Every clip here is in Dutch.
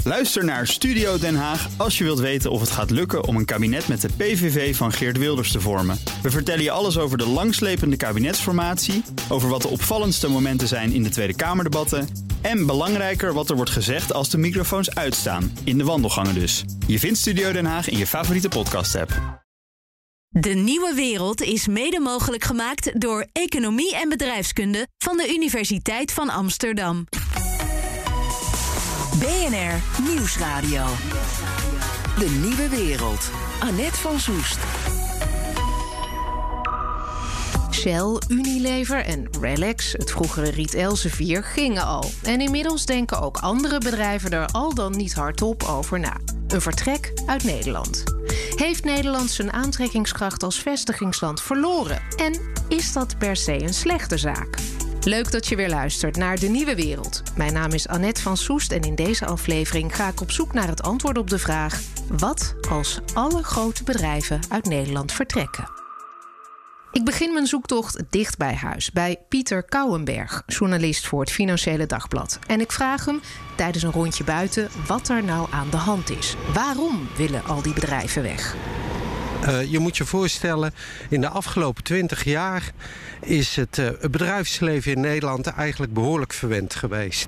Luister naar Studio Den Haag als je wilt weten of het gaat lukken om een kabinet met de PVV van Geert Wilders te vormen. We vertellen je alles over de langslepende kabinetsformatie, over wat de opvallendste momenten zijn in de Tweede Kamerdebatten en belangrijker wat er wordt gezegd als de microfoons uitstaan, in de wandelgangen dus. Je vindt Studio Den Haag in je favoriete podcast-app. De Nieuwe Wereld is mede mogelijk gemaakt door Economie en Bedrijfskunde van de Universiteit van Amsterdam. BNR Nieuwsradio. De Nieuwe Wereld. Annette van Soest. Shell, Unilever en Relax, het vroegere Riet Elsevier, gingen al. En inmiddels denken ook andere bedrijven er al dan niet hardop over na. Een vertrek uit Nederland. Heeft Nederland zijn aantrekkingskracht als vestigingsland verloren? En is dat per se een slechte zaak? Leuk dat je weer luistert naar De Nieuwe Wereld. Mijn naam is Annette van Soest en in deze aflevering ga ik op zoek naar het antwoord op de vraag: wat als alle grote bedrijven uit Nederland vertrekken? Ik begin mijn zoektocht dicht bij huis, bij Pieter Kouwenberg, journalist voor het Financiële Dagblad. En ik vraag hem tijdens een rondje buiten wat er nou aan de hand is. Waarom willen al die bedrijven weg? Je moet je voorstellen, in de afgelopen 20 jaar is het bedrijfsleven in Nederland eigenlijk behoorlijk verwend geweest.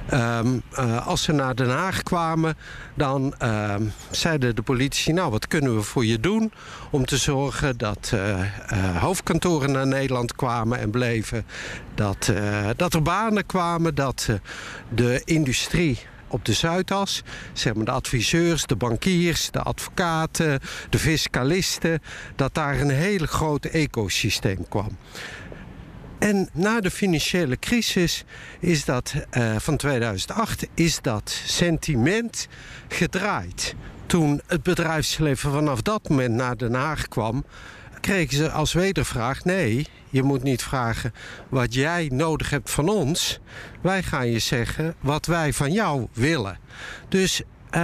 Als ze naar Den Haag kwamen, dan zeiden de politici: nou, wat kunnen we voor je doen om te zorgen dat hoofdkantoren naar Nederland kwamen en bleven. Dat er banen kwamen, dat de industrie op de Zuidas, zeg maar de adviseurs, de bankiers, de advocaten, de fiscalisten, dat daar een hele groot ecosysteem kwam. En na de financiële crisis is dat van 2008 is dat sentiment gedraaid. Toen het bedrijfsleven vanaf dat moment naar Den Haag kwam, kregen ze als wedervraag: nee, je moet niet vragen wat jij nodig hebt van ons. Wij gaan je zeggen wat wij van jou willen. Dus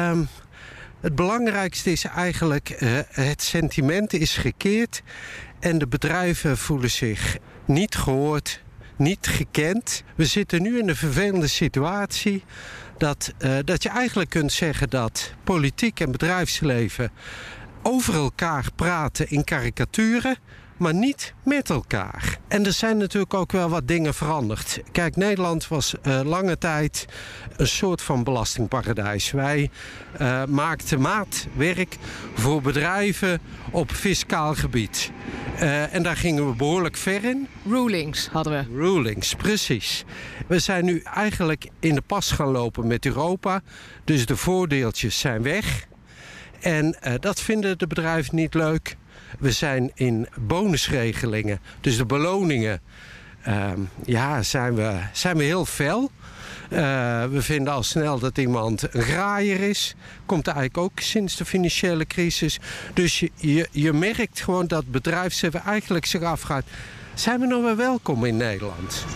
het belangrijkste is eigenlijk, het sentiment is gekeerd en de bedrijven voelen zich niet gehoord, niet gekend. We zitten nu in de vervelende situatie dat je eigenlijk kunt zeggen dat politiek en bedrijfsleven over elkaar praten in karikaturen, maar niet met elkaar. En er zijn natuurlijk ook wel wat dingen veranderd. Kijk, Nederland was lange tijd een soort van belastingparadijs. Wij maakten maatwerk voor bedrijven op fiscaal gebied. En daar gingen we behoorlijk ver in. Rulings hadden we. Rulings, precies. We zijn nu eigenlijk in de pas gaan lopen met Europa. Dus de voordeeltjes zijn weg. En dat vinden de bedrijven niet leuk. We zijn in bonusregelingen, dus de beloningen, zijn we heel fel. We vinden al snel dat iemand een graaier is. Komt eigenlijk ook sinds de financiële crisis. Dus je merkt gewoon dat bedrijfsleven eigenlijk zich afgaat: zijn we nog wel welkom in Nederland?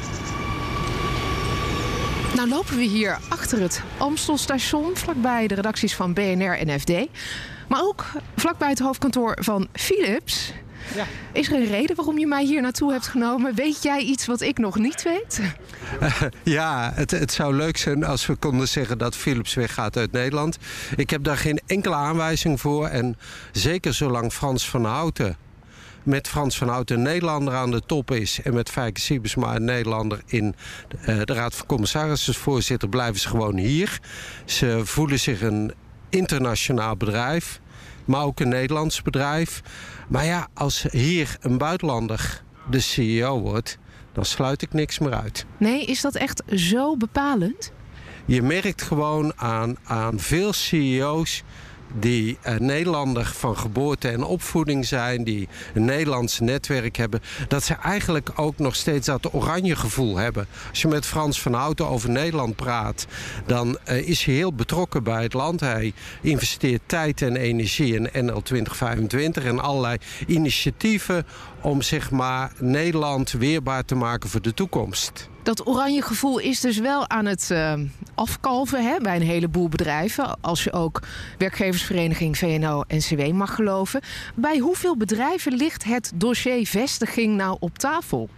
Nou lopen we hier achter het Amstelstation, vlakbij de redacties van BNR en FD. Maar ook vlakbij het hoofdkantoor van Philips. Ja. Is er een reden waarom je mij hier naartoe hebt genomen? Weet jij iets wat ik nog niet weet? Het zou leuk zijn als we konden zeggen dat Philips weggaat uit Nederland. Ik heb daar geen enkele aanwijzing voor. En zeker zolang Frans van Houten een Nederlander aan de top is en met Fijke Siebesma een Nederlander in de Raad van Commissarissen voorzitter, blijven ze gewoon hier. Ze voelen zich een internationaal bedrijf, maar ook een Nederlands bedrijf. Maar ja, als hier een buitenlander de CEO wordt, dan sluit ik niks meer uit. Nee, is dat echt zo bepalend? Je merkt gewoon aan veel CEO's die Nederlander van geboorte en opvoeding zijn, die een Nederlands netwerk hebben, dat ze eigenlijk ook nog steeds dat oranje gevoel hebben. Als je met Frans van Houten over Nederland praat, dan is hij heel betrokken bij het land. Hij investeert tijd en energie in NL 2025 en allerlei initiatieven om zeg maar Nederland weerbaar te maken voor de toekomst. Dat oranje gevoel is dus wel aan het afkalven bij een heleboel bedrijven. Als je ook werkgeversvereniging VNO-NCW mag geloven. Bij hoeveel bedrijven ligt het dossier vestiging nou op tafel?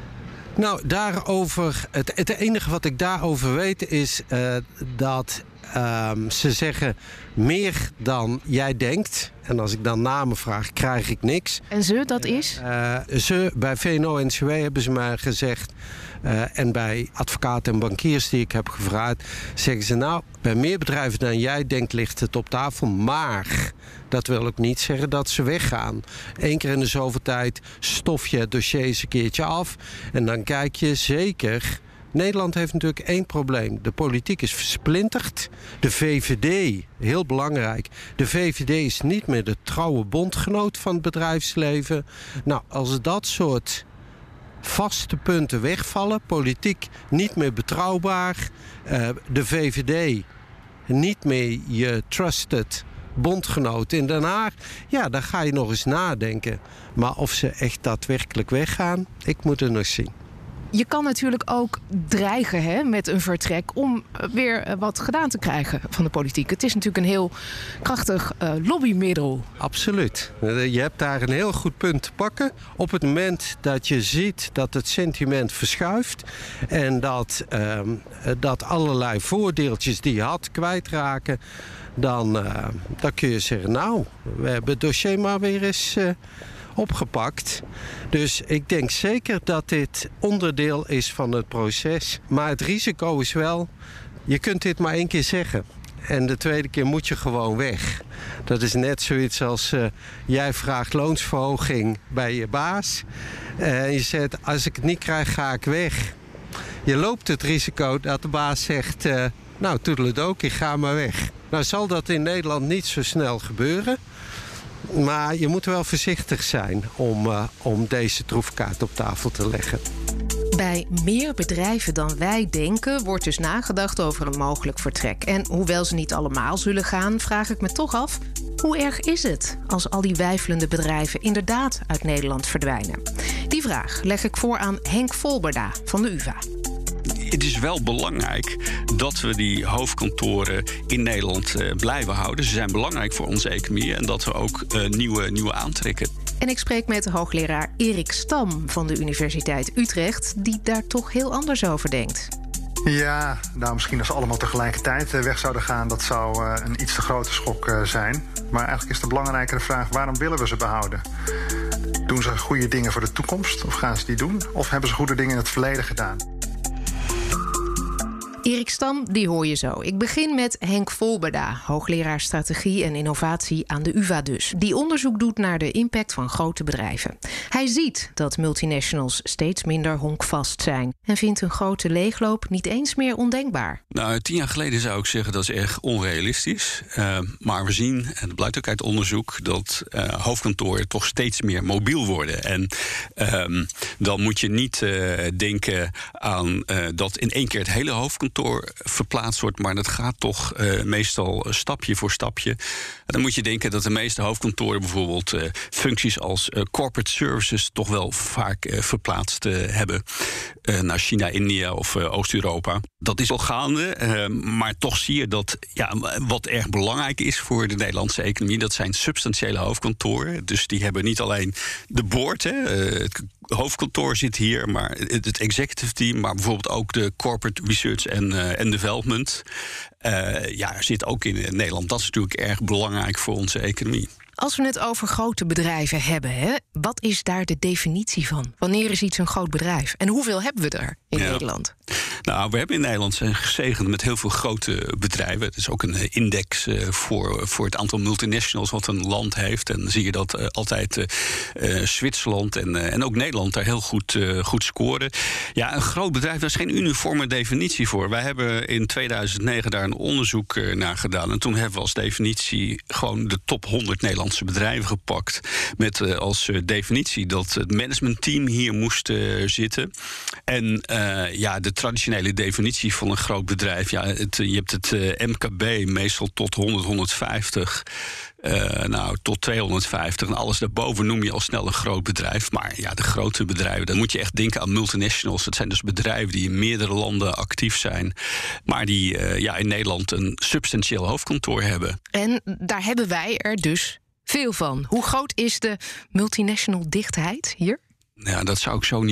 Nou, daarover, het enige wat ik daarover weet is dat ze zeggen meer dan jij denkt. En als ik dan namen vraag, krijg ik niks. En ze, dat is? Bij VNO-NCW hebben ze mij gezegd... en bij advocaten en bankiers die ik heb gevraagd... zeggen ze, nou, bij meer bedrijven dan jij denkt ligt het op tafel. Maar dat wil ook niet zeggen dat ze weggaan. 1 keer in de zoveel tijd stof je het dossier eens een keertje af. En dan kijk je zeker... Nederland heeft natuurlijk 1 probleem. De politiek is versplinterd. De VVD, heel belangrijk... de VVD is niet meer de trouwe bondgenoot van het bedrijfsleven. Nou, als dat soort vaste punten wegvallen... politiek niet meer betrouwbaar... de VVD niet meer je trusted bondgenoot in Den Haag... ja, dan ga je nog eens nadenken. Maar of ze echt daadwerkelijk weggaan, ik moet het nog zien. Je kan natuurlijk ook dreigen met een vertrek... om weer wat gedaan te krijgen van de politiek. Het is natuurlijk een heel krachtig lobbymiddel. Absoluut. Je hebt daar een heel goed punt te pakken. Op het moment dat je ziet dat het sentiment verschuift... en dat allerlei voordeeltjes die je had kwijtraken... dan kun je zeggen, nou, we hebben het dossier maar weer eens... opgepakt. Dus ik denk zeker dat dit onderdeel is van het proces. Maar het risico is wel, je kunt dit maar 1 keer zeggen. En de tweede keer moet je gewoon weg. Dat is net zoiets als jij vraagt loonsverhoging bij je baas. En je zegt, als ik het niet krijg, ga ik weg. Je loopt het risico dat de baas zegt, nou, toedeledokie, ga maar weg. Nou zal dat in Nederland niet zo snel gebeuren. Maar je moet wel voorzichtig zijn om deze troefkaart op tafel te leggen. Bij meer bedrijven dan wij denken wordt dus nagedacht over een mogelijk vertrek. En hoewel ze niet allemaal zullen gaan, vraag ik me toch af... hoe erg is het als al die weifelende bedrijven inderdaad uit Nederland verdwijnen? Die vraag leg ik voor aan Henk Volberda van de UvA. Het is wel belangrijk dat we die hoofdkantoren in Nederland blijven houden. Ze zijn belangrijk voor onze economie en dat we ook nieuwe aantrekken. En ik spreek met hoogleraar Erik Stam van de Universiteit Utrecht... die daar toch heel anders over denkt. Ja, nou misschien als ze allemaal tegelijkertijd weg zouden gaan... dat zou een iets te grote schok zijn. Maar eigenlijk is de belangrijkere vraag, waarom willen we ze behouden? Doen ze goede dingen voor de toekomst of gaan ze die doen? Of hebben ze goede dingen in het verleden gedaan? Erik Stam, die hoor je zo. Ik begin met Henk Volberda, hoogleraar strategie en innovatie aan de UvA dus. Die onderzoek doet naar de impact van grote bedrijven. Hij ziet dat multinationals steeds minder honkvast zijn... en vindt een grote leegloop niet eens meer ondenkbaar. Nou, 10 jaar geleden zou ik zeggen dat is erg onrealistisch. Maar we zien, en dat blijkt ook uit onderzoek... dat hoofdkantoren toch steeds meer mobiel worden. En dan moet je niet denken aan dat in 1 keer het hele hoofdkantoor verplaatst wordt, maar dat gaat toch meestal stapje voor stapje. Dan moet je denken dat de meeste hoofdkantoren bijvoorbeeld functies als corporate services toch wel vaak verplaatst hebben naar China, India of Oost-Europa. Dat is al gaande, maar toch zie je dat wat erg belangrijk is voor de Nederlandse economie, dat zijn substantiële hoofdkantoren. Dus die hebben niet alleen de board, het hoofdkantoor zit hier, maar het executive team, maar bijvoorbeeld ook de corporate research en development zit ook in Nederland. Dat is natuurlijk erg belangrijk voor onze economie. Als we het over grote bedrijven hebben, wat is daar de definitie van? Wanneer is iets een groot bedrijf? En hoeveel hebben we er in Nederland? Nou, we hebben in Nederland zijn gezegend met heel veel grote bedrijven. Het is ook een index voor het aantal multinationals wat een land heeft. En dan zie je dat altijd Zwitserland en ook Nederland daar heel goed scoren. Ja, een groot bedrijf, daar is geen uniforme definitie voor. Wij hebben in 2009 daar een onderzoek naar gedaan. En toen hebben we als definitie gewoon de top 100 Nederlandse bedrijven gepakt. Met als definitie dat het managementteam hier moest zitten. En de traditionele definitie van een groot bedrijf. Ja, je hebt het MKB meestal tot 100, 150. Tot 250 en alles daarboven noem je al snel een groot bedrijf. Maar ja, de grote bedrijven, dan moet je echt denken aan multinationals. Dat zijn dus bedrijven die in meerdere landen actief zijn, maar die in Nederland een substantieel hoofdkantoor hebben. En daar hebben wij er dus veel van. Hoe groot is de multinational dichtheid hier? Ja, dat zou ik zo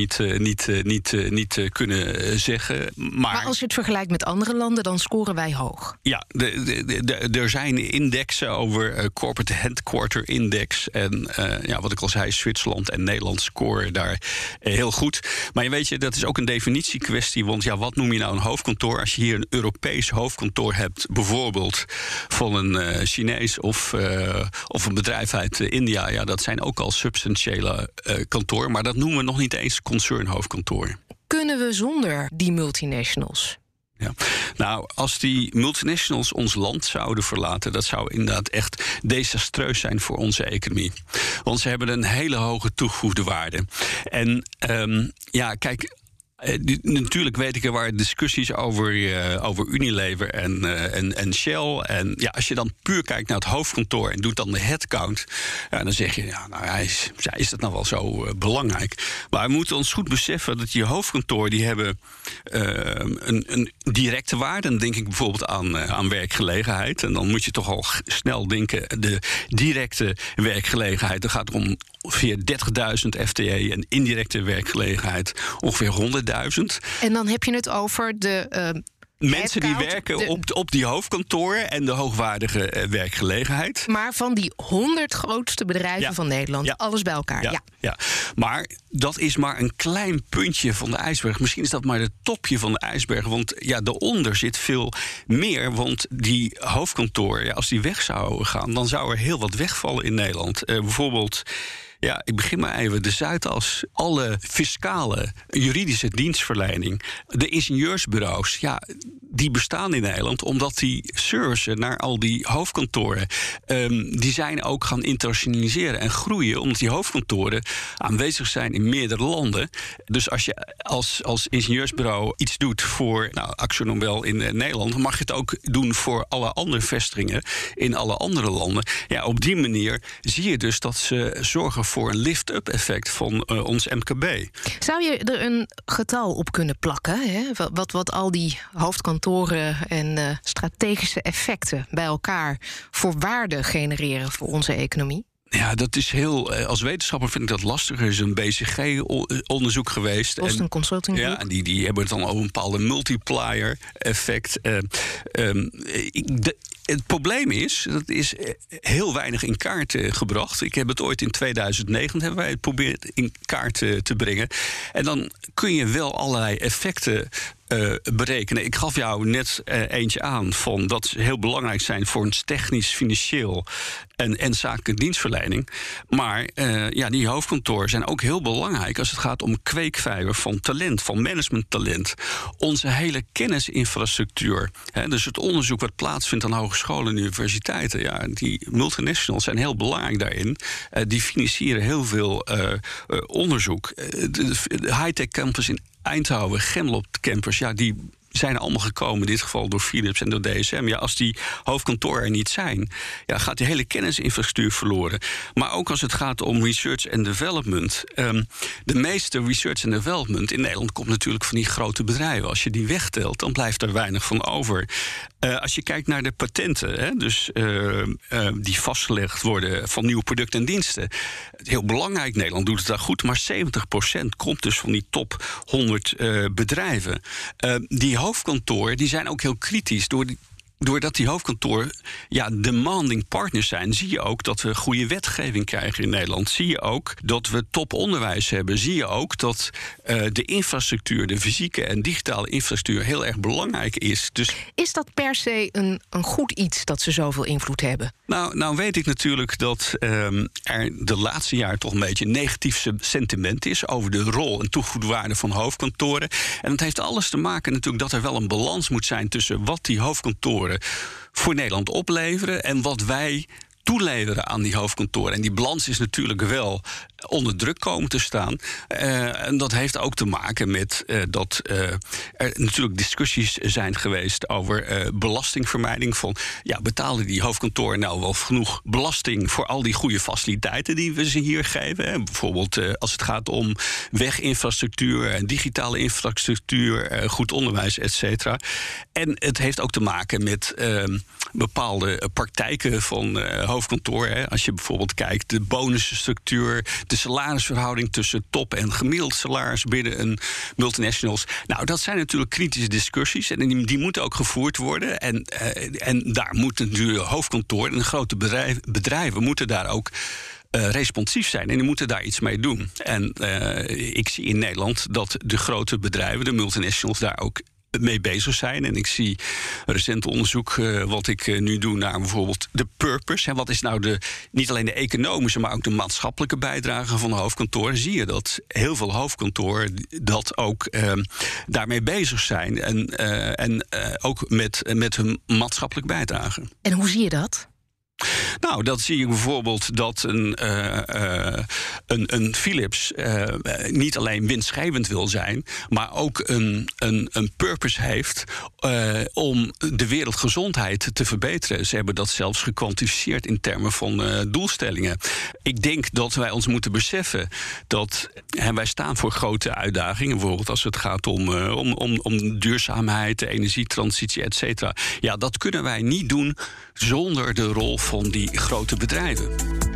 niet kunnen zeggen. Maar als je het vergelijkt met andere landen, dan scoren wij hoog. Ja, er zijn indexen over Corporate Headquarter Index. En wat ik al zei, Zwitserland en Nederland scoren daar heel goed. Maar je weet je, dat is ook een definitiekwestie. Want wat noem je nou een hoofdkantoor? Als je hier een Europees hoofdkantoor hebt, bijvoorbeeld van een Chinees of een bedrijf uit India. Ja, dat zijn ook al substantiële kantoren. Maar dat noemen we nog niet eens concernhoofdkantoor. Kunnen we zonder die multinationals? Ja. Nou, als die multinationals ons land zouden verlaten, dat zou inderdaad echt desastreus zijn voor onze economie. Want ze hebben een hele hoge toegevoegde waarde. En kijk. Natuurlijk weet ik er waren discussies over Unilever en Shell. En als je dan puur kijkt naar het hoofdkantoor en doet dan de headcount, dan zeg je, is dat nou wel zo belangrijk? Maar we moeten ons goed beseffen dat die hoofdkantoor, die hebben een directe waarde. Dan denk ik bijvoorbeeld aan werkgelegenheid. En dan moet je toch al snel denken, de directe werkgelegenheid, dat gaat om ongeveer 30.000 FTE en indirecte werkgelegenheid ongeveer 100.000. En dan heb je het over de mensen die werken op die hoofdkantoren en de hoogwaardige werkgelegenheid. Maar van die 100 grootste bedrijven van Nederland, alles bij elkaar. Ja, maar dat is maar een klein puntje van de ijsberg. Misschien is dat maar het topje van de ijsberg. Want daaronder zit veel meer. Want die hoofdkantoren, als die weg zouden gaan, dan zou er heel wat wegvallen in Nederland. Bijvoorbeeld, ik begin maar even. De Zuidas, alle fiscale, juridische dienstverlening, de ingenieursbureaus, die bestaan in Nederland omdat die servicen naar al die hoofdkantoren, die zijn ook gaan internationaliseren en groeien, omdat die hoofdkantoren aanwezig zijn in meerdere landen. Dus als je als ingenieursbureau iets doet voor AkzoNobel in Nederland, dan mag je het ook doen voor alle andere vestigingen in alle andere landen. Ja, op die manier zie je dus dat ze zorgen voor een lift-up effect van ons MKB. Zou je er een getal op kunnen plakken? Hè? Wat al die hoofdkantoren en strategische effecten bij elkaar voor waarde genereren voor onze economie? Ja, dat is heel. Als wetenschapper vind ik dat lastig. Er is een BCG-onderzoek geweest. Boston Consulting Group. Ja, die hebben het dan over een bepaalde multiplier-effect. Het probleem is, dat is heel weinig in kaart gebracht. Ik heb het ooit in 2009 hebben wij het geprobeerd in kaart te brengen. En dan kun je wel allerlei effecten berekenen. Ik gaf jou net eentje aan van dat ze heel belangrijk zijn voor een technisch, financieel en zakelijke dienstverlening. Maar die hoofdkantoren zijn ook heel belangrijk als het gaat om kweekvijver van talent, van managementtalent. Onze hele kennisinfrastructuur. Dus het onderzoek wat plaatsvindt aan hogescholen en universiteiten. Die multinationals zijn heel belangrijk daarin. Die financieren heel veel onderzoek. De high-tech campus in Eindhoven, Gemlop campus, die zijn allemaal gekomen, in dit geval door Philips en door DSM. Ja, als die hoofdkantoren er niet zijn, gaat die hele kennisinfrastructuur verloren. Maar ook als het gaat om research en development. De meeste research en development in Nederland komt natuurlijk van die grote bedrijven. Als je die wegtelt, dan blijft er weinig van over. Als je kijkt naar de patenten, die vastgelegd worden van nieuwe producten en diensten. Heel belangrijk, Nederland doet het daar goed, maar 70% komt dus van die top 100 bedrijven. Die hoofdkantoren die zijn ook heel kritisch. Doordat die hoofdkantoren demanding partners zijn, zie je ook dat we goede wetgeving krijgen in Nederland. Zie je ook dat we toponderwijs hebben. Zie je ook dat de infrastructuur, de fysieke en digitale infrastructuur heel erg belangrijk is. Dus is dat per se een goed iets dat ze zoveel invloed hebben? Nou weet ik natuurlijk dat er de laatste jaren toch een beetje een negatief sentiment is over de rol en toegevoegde waarde van hoofdkantoren. En dat heeft alles te maken natuurlijk dat er wel een balans moet zijn tussen wat die hoofdkantoren voor Nederland opleveren en wat wij toeleveren aan die hoofdkantoren. En die balans is natuurlijk wel onder druk komen te staan. En dat heeft ook te maken met dat er natuurlijk discussies zijn geweest over belastingvermijding. Van betalen die hoofdkantoren nou wel genoeg belasting voor al die goede faciliteiten die we ze hier geven? Hè? Bijvoorbeeld als het gaat om weginfrastructuur en digitale infrastructuur, goed onderwijs, et cetera. En het heeft ook te maken met bepaalde praktijken van hoofdkantoren. Als je bijvoorbeeld kijkt, de bonusstructuur, De salarisverhouding tussen top en gemiddeld salaris binnen een multinationals. Nou, dat zijn natuurlijk kritische discussies. En die moeten ook gevoerd worden. En daar moeten natuurlijk hoofdkantoor en grote bedrijven moeten daar ook responsief zijn. En die moeten daar iets mee doen. En ik zie in Nederland dat de grote bedrijven, de multinationals, daar ook mee bezig zijn. En ik zie recent onderzoek wat ik nu doe naar bijvoorbeeld de purpose. En wat is nou niet alleen de economische, maar ook de maatschappelijke bijdrage van de hoofdkantoren. Zie je dat heel veel hoofdkantoren dat ook daarmee bezig zijn. En ook met hun maatschappelijke bijdrage. En hoe zie je dat? Nou, dat zie je bijvoorbeeld dat een Philips niet alleen winstgevend wil zijn, maar ook een purpose heeft om de wereldgezondheid te verbeteren. Ze hebben dat zelfs gekwantificeerd in termen van doelstellingen. Ik denk dat wij ons moeten beseffen dat wij staan voor grote uitdagingen, bijvoorbeeld als het gaat om duurzaamheid, de energietransitie, et cetera. Ja, dat kunnen wij niet doen zonder de rol van die grote bedrijven.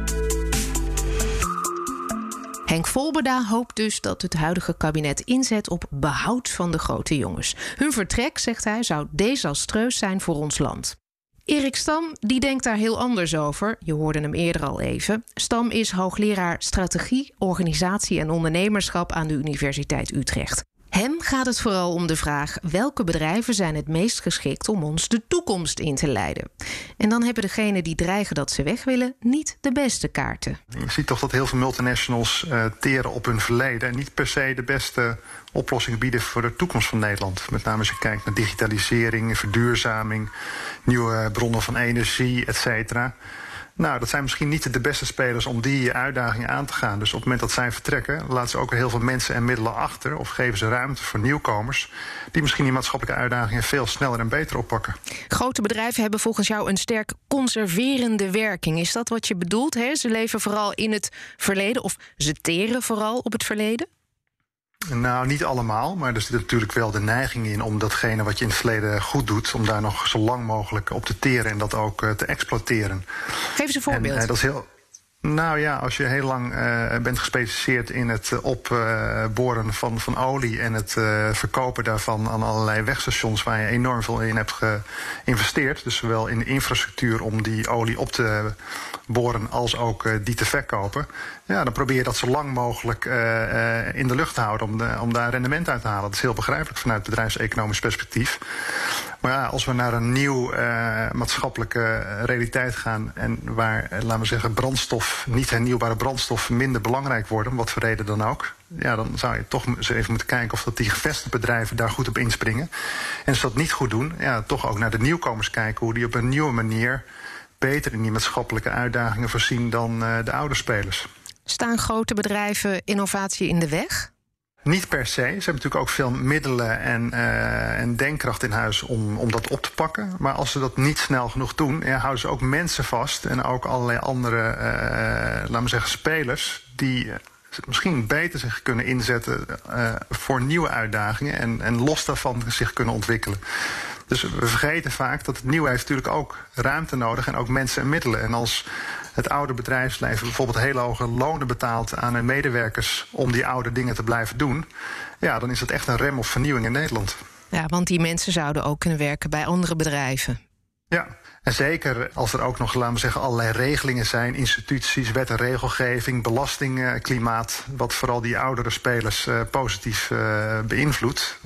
Henk Volberda hoopt dus dat het huidige kabinet inzet op behoud van de grote jongens. Hun vertrek, zegt hij, zou desastreus zijn voor ons land. Erik Stam die denkt daar heel anders over. Je hoorde hem eerder al even. Stam is hoogleraar strategie, organisatie en ondernemerschap aan de Universiteit Utrecht. Hem gaat het vooral om de vraag welke bedrijven zijn het meest geschikt om ons de toekomst in te leiden. En dan hebben degenen die dreigen dat ze weg willen niet de beste kaarten. Je ziet toch dat heel veel multinationals teren op hun verleden en niet per se de beste oplossingen bieden voor de toekomst van Nederland. Met name als je kijkt naar digitalisering, verduurzaming, nieuwe bronnen van energie, et cetera. Nou, dat zijn misschien niet de beste spelers om die uitdagingen aan te gaan. Dus op het moment dat zij vertrekken, laten ze ook heel veel mensen en middelen achter, of geven ze ruimte voor nieuwkomers die misschien die maatschappelijke uitdagingen veel sneller en beter oppakken. Grote bedrijven hebben volgens jou een sterk conserverende werking. Is dat wat je bedoelt? Hè? Ze leven vooral in het verleden, of ze teren vooral op het verleden? Nou, niet allemaal, maar er zit natuurlijk wel de neiging in om datgene wat je in het verleden goed doet, om daar nog zo lang mogelijk op te teren en dat ook te exploiteren. Geef eens een voorbeeld. En, dat is heel. Nou ja, als je heel lang bent gespecialiseerd in het opboren van olie en het verkopen daarvan aan allerlei wegstations waar je enorm veel in hebt geïnvesteerd, dus zowel in de infrastructuur om die olie op te boren als ook die te verkopen, ja, dan probeer je dat zo lang mogelijk in de lucht te houden om daar rendement uit te halen. Dat is heel begrijpelijk vanuit bedrijfseconomisch perspectief. Maar ja, als we naar een nieuw maatschappelijke realiteit gaan en waar, laten we zeggen, brandstof, niet hernieuwbare brandstoffen minder belangrijk worden, om wat voor reden dan ook, ja, dan zou je toch eens even moeten kijken of dat die gevestigde bedrijven daar goed op inspringen. En als ze dat niet goed doen, ja, toch ook naar de nieuwkomers kijken, hoe die op een nieuwe manier beter in die maatschappelijke uitdagingen voorzien dan de oude spelers. Staan grote bedrijven innovatie in de weg? Niet per se. Ze hebben natuurlijk ook veel middelen en denkkracht in huis om dat op te pakken. Maar als ze dat niet snel genoeg doen, ja, houden ze ook mensen vast en ook allerlei andere, laten we zeggen, spelers die misschien beter zich kunnen inzetten voor nieuwe uitdagingen en los daarvan zich kunnen ontwikkelen. Dus we vergeten vaak dat het nieuwe heeft natuurlijk ook ruimte nodig en ook mensen en middelen. En als het oude bedrijfsleven bijvoorbeeld hele hoge lonen betaalt aan hun medewerkers om die oude dingen te blijven doen, ja, dan is dat echt een rem op vernieuwing in Nederland. Ja, want die mensen zouden ook kunnen werken bij andere bedrijven. Ja, en zeker als er ook nog, laten we zeggen, allerlei regelingen zijn, instituties, wet en regelgeving, belastingklimaat, wat vooral die oudere spelers positief beïnvloedt.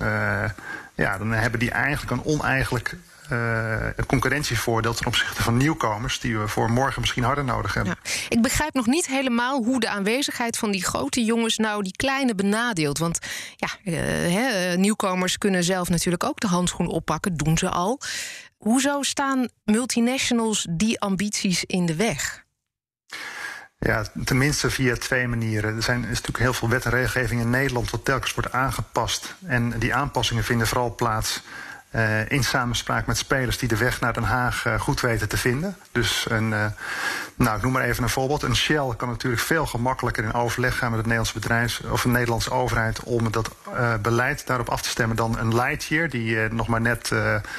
Ja, dan hebben die eigenlijk een oneigenlijk concurrentievoordeel ten opzichte van nieuwkomers die we voor morgen misschien harder nodig hebben. Ja. Ik begrijp nog niet helemaal hoe de aanwezigheid van die grote jongens nou die kleine benadeelt. Want ja, nieuwkomers kunnen zelf natuurlijk ook de handschoen oppakken, doen ze al. Hoezo staan multinationals die ambities in de weg? Ja, tenminste via twee manieren. Er is natuurlijk heel veel wet en regelgeving in Nederland wat telkens wordt aangepast. En die aanpassingen vinden vooral plaats in samenspraak met spelers die de weg naar Den Haag goed weten te vinden. Dus ik noem maar even een voorbeeld. Een Shell kan natuurlijk veel gemakkelijker in overleg gaan met het Nederlands bedrijf of de Nederlandse overheid om dat beleid daarop af te stemmen dan een Lightyear die nog maar net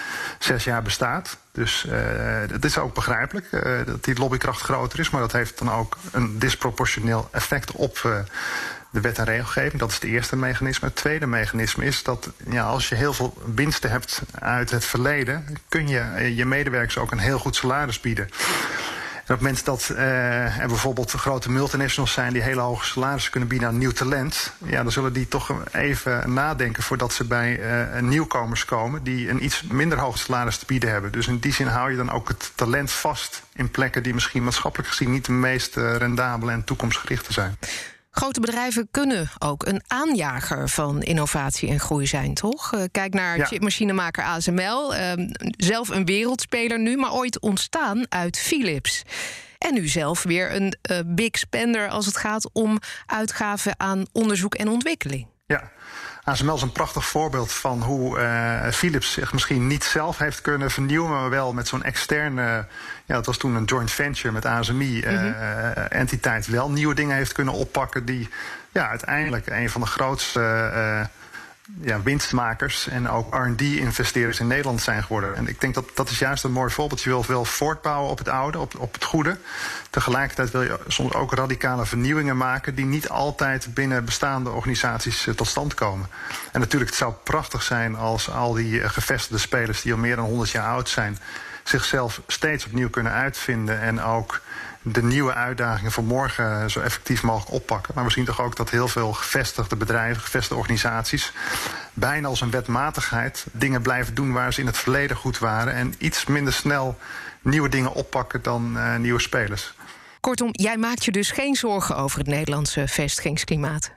6 jaar bestaat. Dus het is ook begrijpelijk dat die lobbykracht groter is, maar dat heeft dan ook een disproportioneel effect op de wet en regelgeving. Dat is het eerste mechanisme. Het tweede mechanisme is dat als je heel veel winsten hebt uit het verleden, kun je je medewerkers ook een heel goed salaris bieden. En op het moment dat er bijvoorbeeld grote multinationals zijn die hele hoge salarissen kunnen bieden aan nieuw talent, dan zullen die toch even nadenken voordat ze bij nieuwkomers komen die een iets minder hoog salaris te bieden hebben. Dus in die zin hou je dan ook het talent vast in plekken die misschien maatschappelijk gezien niet de meest rendabele en toekomstgerichte zijn. Grote bedrijven kunnen ook een aanjager van innovatie en groei zijn, toch? Kijk naar chipmachinemaker ASML. Zelf een wereldspeler nu, maar ooit ontstaan uit Philips. En nu zelf weer een big spender als het gaat om uitgaven aan onderzoek en ontwikkeling. Ja. ASML is een prachtig voorbeeld van hoe Philips zich misschien niet zelf heeft kunnen vernieuwen, maar wel met zo'n externe, dat was toen een joint venture met ASMI, entiteit wel nieuwe dingen heeft kunnen oppakken die uiteindelijk een van de grootste winstmakers en ook R&D-investeerders in Nederland zijn geworden. En ik denk dat is juist een mooi voorbeeld. Je wilt wel voortbouwen op het oude, op het goede. Tegelijkertijd wil je soms ook radicale vernieuwingen maken die niet altijd binnen bestaande organisaties tot stand komen. En natuurlijk, het zou prachtig zijn als al die gevestigde spelers die al meer dan 100 jaar oud zijn zichzelf steeds opnieuw kunnen uitvinden en ook de nieuwe uitdagingen van morgen zo effectief mogelijk oppakken. Maar we zien toch ook dat heel veel gevestigde bedrijven, gevestigde organisaties bijna als een wetmatigheid dingen blijven doen waar ze in het verleden goed waren en iets minder snel nieuwe dingen oppakken dan nieuwe spelers. Kortom, jij maakt je dus geen zorgen over het Nederlandse vestigingsklimaat?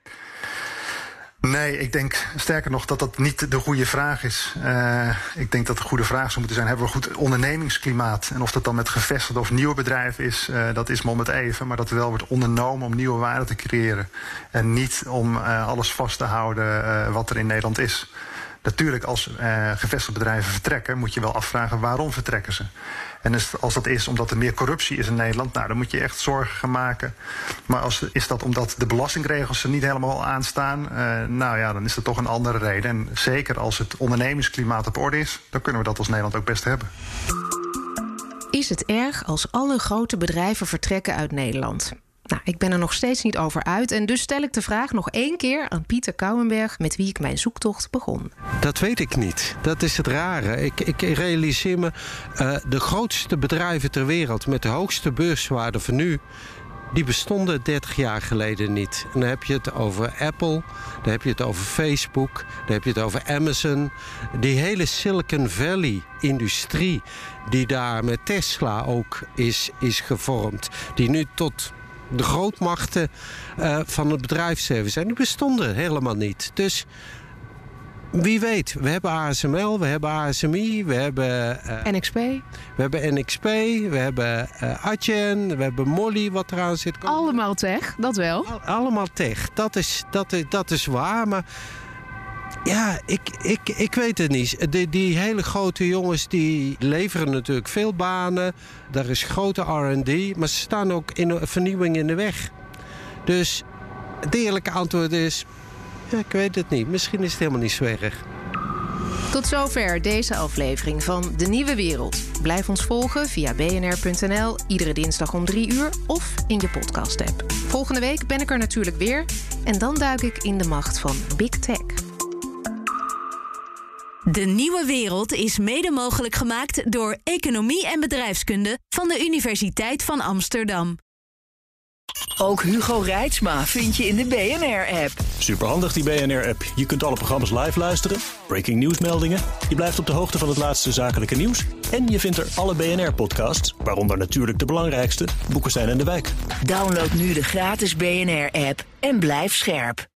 Nee, ik denk sterker nog dat niet de goede vraag is. Ik denk dat de goede vraag zou moeten zijn, hebben we een goed ondernemingsklimaat? En of dat dan met gevestigde of nieuwe bedrijven is, dat is maar om het even. Maar dat er wel wordt ondernomen om nieuwe waarde te creëren. En niet om alles vast te houden wat er in Nederland is. Natuurlijk, als gevestigde bedrijven vertrekken, moet je wel afvragen waarom vertrekken ze. En als dat is omdat er meer corruptie is in Nederland, dan moet je echt zorgen gaan maken. Maar is dat omdat de belastingregels er niet helemaal aanstaan, dan is dat toch een andere reden. En zeker als het ondernemingsklimaat op orde is, dan kunnen we dat als Nederland ook best hebben. Is het erg als alle grote bedrijven vertrekken uit Nederland? Ik ben er nog steeds niet over uit. En dus stel ik de vraag nog 1 keer aan Pieter Kouwenberg, met wie ik mijn zoektocht begon. Dat weet ik niet. Dat is het rare. Ik realiseer me, de grootste bedrijven ter wereld met de hoogste beurswaarde van nu, die bestonden 30 jaar geleden niet. En dan heb je het over Apple, dan heb je het over Facebook, dan heb je het over Amazon. Die hele Silicon Valley-industrie die daar met Tesla ook is gevormd, die nu tot de grootmachten van het bedrijfsleven zijn, die bestonden helemaal niet. Dus wie weet, we hebben ASML, we hebben ASMI, we hebben NXP. We hebben NXP, we hebben Adyen, we hebben Molly wat eraan zit. Allemaal tech, dat wel. Allemaal tech, dat is waar, maar ja, ik weet het niet. Die hele grote jongens die leveren natuurlijk veel banen. Daar is grote R&D, maar ze staan ook in vernieuwing in de weg. Dus het eerlijke antwoord is, ik weet het niet. Misschien is het helemaal niet zo erg. Tot zover deze aflevering van De Nieuwe Wereld. Blijf ons volgen via bnr.nl, iedere dinsdag om 3 uur of in je podcast-app. Volgende week ben ik er natuurlijk weer en dan duik ik in de macht van Big Tech. De Nieuwe Wereld is mede mogelijk gemaakt door Economie en Bedrijfskunde van de Universiteit van Amsterdam. Ook Hugo Reitsma vind je in de BNR-app. Superhandig die BNR-app. Je kunt alle programma's live luisteren, breaking nieuwsmeldingen, je blijft op de hoogte van het laatste zakelijke nieuws en je vindt er alle BNR-podcasts, waaronder natuurlijk de belangrijkste, Boekestein en de Wijk. Download nu de gratis BNR-app en blijf scherp.